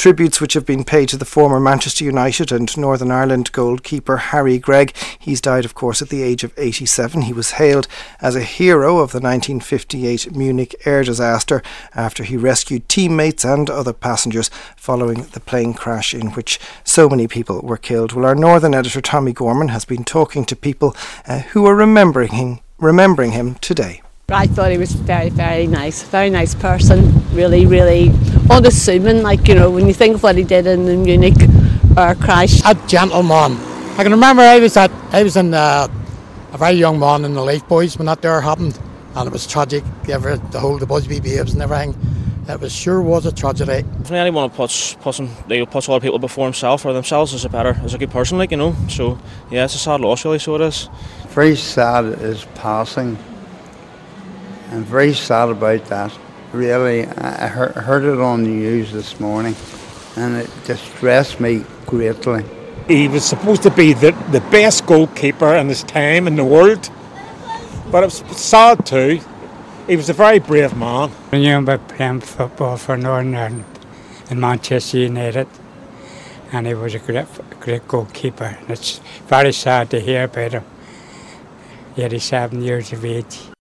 tributes which have been paid to the former Manchester United and Northern Ireland goalkeeper Harry Gregg. He's died, of course, at the age of 87. He was hailed as a hero of the 1958 Munich air disaster after he rescued teammates and other passengers following the plane crash in which so many people were killed. Well, our Northern editor Tommy Gorman has been talking to people who are remembering him today. I thought he was very nice person, really unassuming, when you think of what he did in the Munich air crash. A gentleman. I can remember I was in a very young man in the Leaf Boys when that there happened, and it was tragic, the whole Busby Babes and everything. It was a tragedy. If anyone puts other people before himself or themselves as a good person, so yeah, it's a sad loss really, so it is. Very sad is passing. I'm very sad about that. Really, I heard it on the news this morning and it distressed me greatly. He was supposed to be the best goalkeeper in his time in the world, but it was sad too. He was a very brave man. I knew him by playing football for Northern Ireland in Manchester United, and he was a great goalkeeper. And it's very sad to hear about him. 87 years of age.